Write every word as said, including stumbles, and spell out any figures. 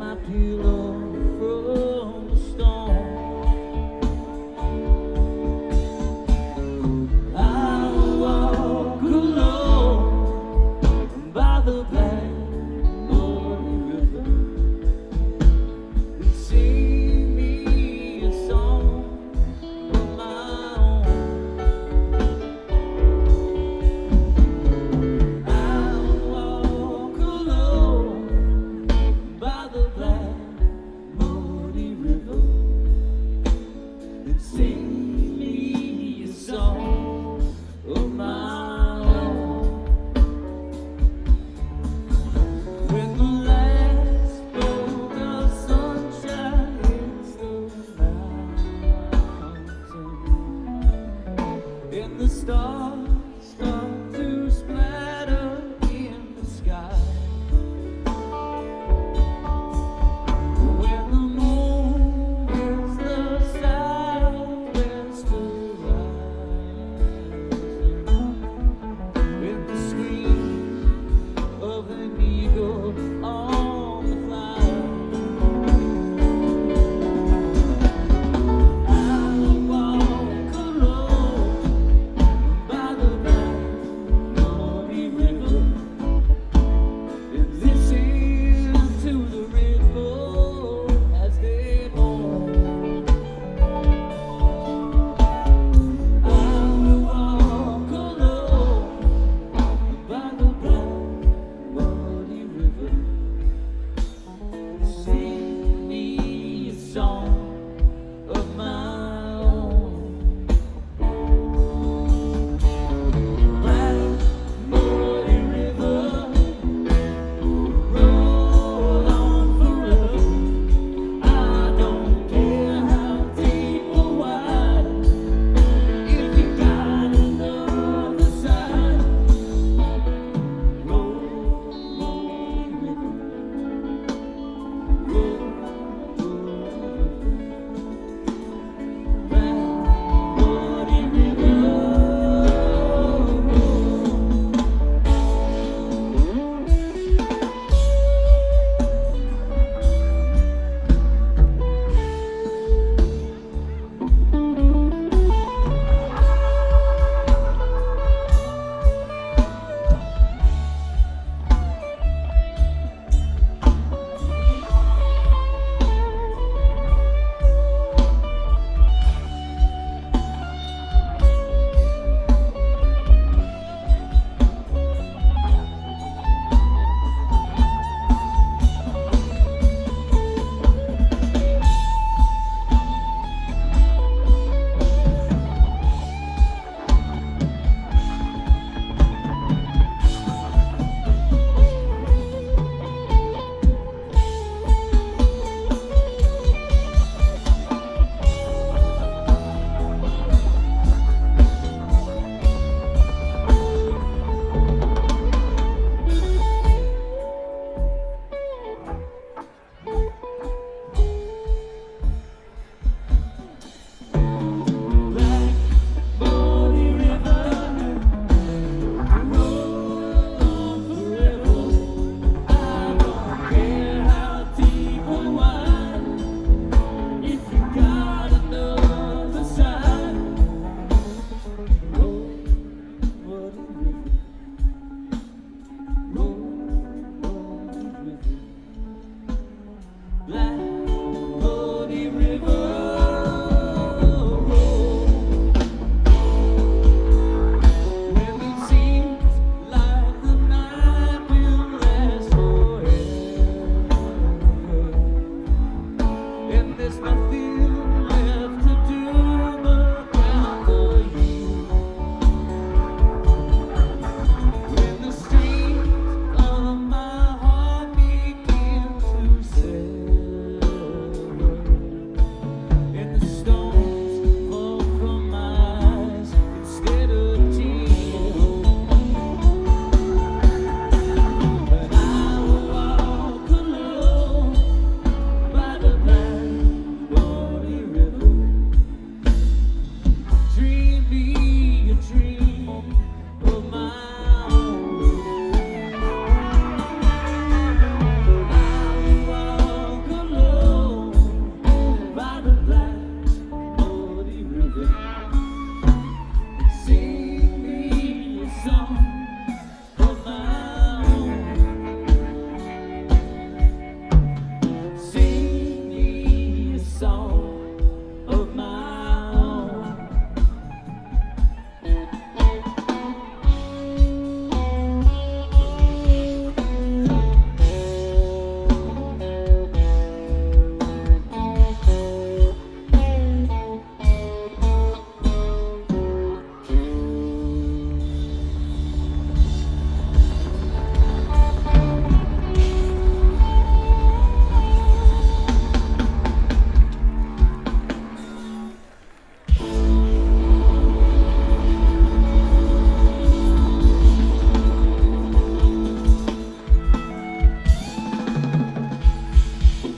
my pillow from the storm. I'll walk alone by the black muddy river and sing me a song of my own. I'll walk alone by the black muddy river and sing me a song of my own. When the last bolt of sunshine hits the mountain and the stars start to splatter in the sky, when the moon hits the southwest horizon, with the scream of an eagle on the flight, I'll walk alone by the black muddy river and listen to the ripple as they moan. I'll walk alone by the black muddy river and sing me a song of my own. Black muddy river, roll on forever. I don't care how deep or wide, if you got another side. Roll, roll, river, roll, roll, black muddy river, roll. Black muddy river, roll on forever. I don't care how deep or wide, if you got another side. Roll, muddy river,